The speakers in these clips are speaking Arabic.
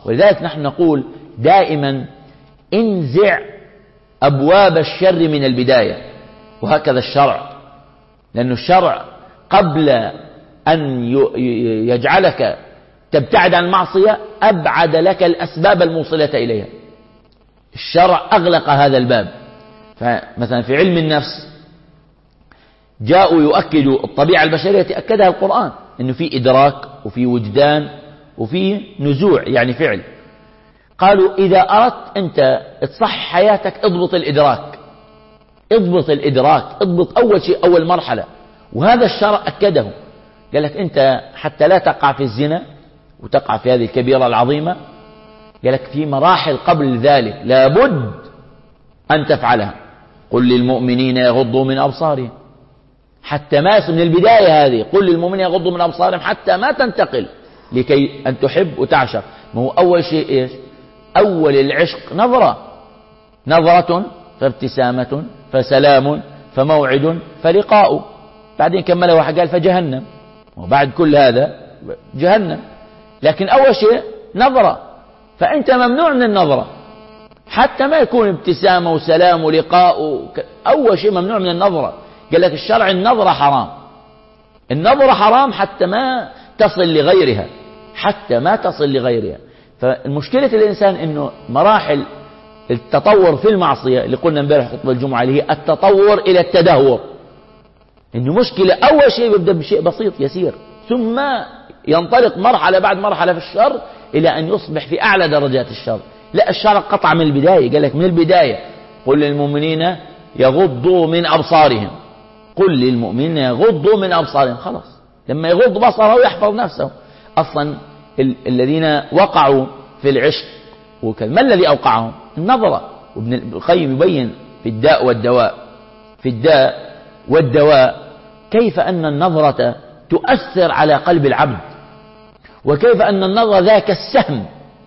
ولذلك نحن نقول دائما انزع أبواب الشر من البداية، وهكذا الشرع، لأن الشرع قبل أن يجعلك تبتعد عن المعصية أبعد لك الأسباب الموصلة إليها. الشرع أغلق هذا الباب. فمثلا في علم النفس جاءوا يؤكدوا الطبيعة البشرية، أكدها القرآن أنه في إدراك وفي وجدان وفي نزوع، يعني فعل. قالوا إذا أردت أنت تصحح حياتك اضبط الإدراك، اضبط الإدراك، اضبط أول شيء، أول مرحلة. وهذا الشرع أكده، قال لك أنت حتى لا تقع في الزنا وتقع في هذه الكبيرة العظيمة، قال لك في مراحل قبل ذلك لابد أن تفعلها. قل للمؤمنين يغضوا من أبصارهم، حتى ما من البداية هذه، قل للمؤمنين يغضوا من أبصارهم حتى ما تنتقل لكي أن تحب وتعشق. ما هو أول شيء إيش؟ أول العشق نظرة فابتسامة فسلام فموعد فلقاء، بعدين كملها قال فجهنم، وبعد كل هذا جهنم. لكن أول شيء نظرة، فأنت ممنوع من النظرة حتى ما يكون ابتسامة وسلام ولقاء. أول شيء ممنوع من النظرة. قال لك الشرع النظرة حرام، النظرة حرام حتى ما تصل لغيرها، حتى ما تصل لغيرها. فالمشكلة الإنسان أنه مراحل التطور في المعصية اللي قلنا امبارح خطبة الجمعة اللي هي التطور إلى التدهور، إنه مشكلة أول شيء يبدأ بشيء بسيط يسير، ثم ينطلق مرحلة بعد مرحلة في الشر إلى أن يصبح في أعلى درجات الشر. لا، الشرع قطع من البداية، قال لك من البداية قل للمؤمنين يغضوا من أبصارهم، قل للمؤمنين يغضوا من أبصارهم. خلاص، لما يغض بصره يحفظ نفسه. أصلا الذين وقعوا في العشق ما الذي أوقعهم؟ النظرة. وابن القيم يبين في الداء والدواء، في الداء والدواء كيف أن النظرة تؤثر على قلب العبد، وكيف أن النظرة ذاك السهم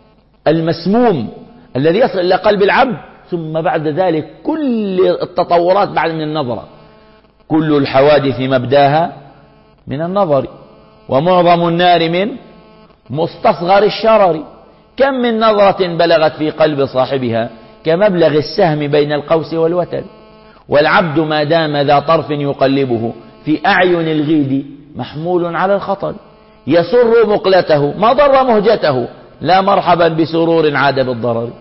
المسموم الذي يصل إلى قلب العبد، ثم بعد ذلك كل التطورات بعد من النظرة. كل الحوادث مبداها من النظر، ومعظم النار من مستصغر الشرر. كم من نظرة بلغت في قلب صاحبها كمبلغ السهم بين القوس والوتر. والعبد ما دام ذا طرف يقلبه في أعين الغيد محمول على الخطر. يسر مقلته ما ضر مهجته، لا مرحبا بسرور عاد بالضرر.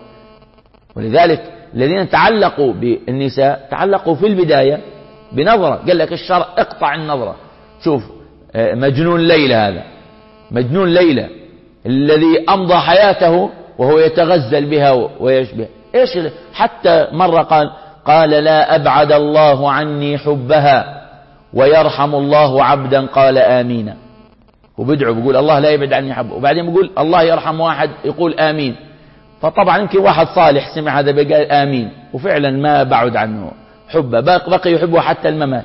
ولذلك الذين تعلقوا بالنساء تعلقوا في البداية بنظرة. قال لك الشرع اقطع النظرة. شوف مجنون ليلى، هذا مجنون ليلى الذي أمضى حياته وهو يتغزل بها ويشبه إيش. حتى مرة قال لا أبعد الله عني حبها ويرحم الله عبدا قال آمين. وبدعو بيقول الله لا يبعد عني حبه، وبعدين بيقول الله يرحم واحد يقول آمين. فطبعا يمكن واحد صالح سمع هذا بقال آمين، وفعلا ما بعد عنه حبه، بقي يحبه حتى الممات.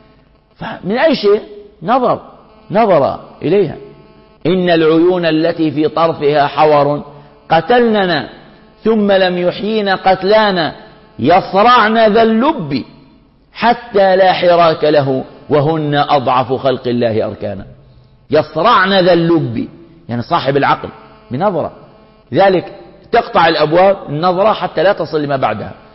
فمن أي شيء؟ نظر إليها. إن العيون التي في طرفها حور قتلننا ثم لم يحيين قتلانا، يصرعن ذا اللب حتى لا حراك له وهن أضعف خلق الله أركانا. يصرعن ذا اللب يعني صاحب العقل بنظرة. لذلك تقطع الأبواب النظرة حتى لا تصل لما بعدها.